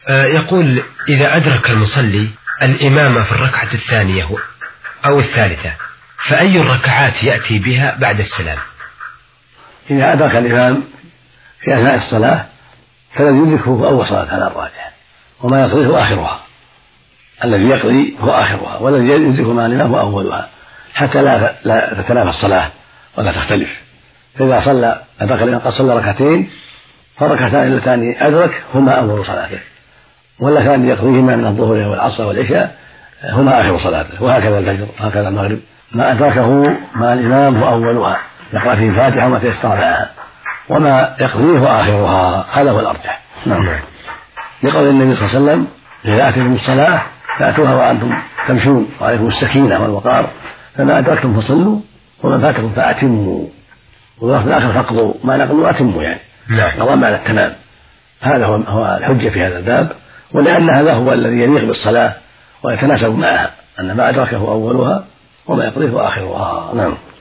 يقول إذا أدرك المصلي الإمام في الركعة الثانية أو الثالثة فأي الركعات يأتي بها بعد السلام؟ إذا أدرك الإمام في أثناء الصلاة فالذي يدركه هو أول صلاة على الراجح، وما يقضيه هو آخرها. الذي يقضي هو آخرها، والذي يدرك مع الإمام هو أولها، حتى لا تتنافى الصلاة ولا تختلف. فإذا صلى أدرك الإمام قد صلى ركعتين فالركعتان اللتان أدرك هما أول صلاته، واللتان يقضيهما من الظهر والعصر والعشاء هما آخر صلاته. وهكذا الفجر وهكذا المغرب، ما أدركه مع الإمام هو أولها، يقرأ فيه الفاتحة وما تيسر لها، وما يقضيه هو آخرها. هذا هو الأرجح. نعم. لقول النبي صلى الله عليه وسلم: إذا أتيتم الصلاة فأتوها وأنتم تمشون وعليكم السكينة والوقار، فما أدركتم فصلوا وما فاتكم فأتموا، واللفظ الآخر فاقضوا ما نقضوا أتموا، يعني قضاء على التمام. هذا هو الحجة في هذا الباب، ولأن هذا هو الذي يليق بالصلاة ويتناسب معها، أن ما أدركه أولها وما يقضيه آخرها. نعم.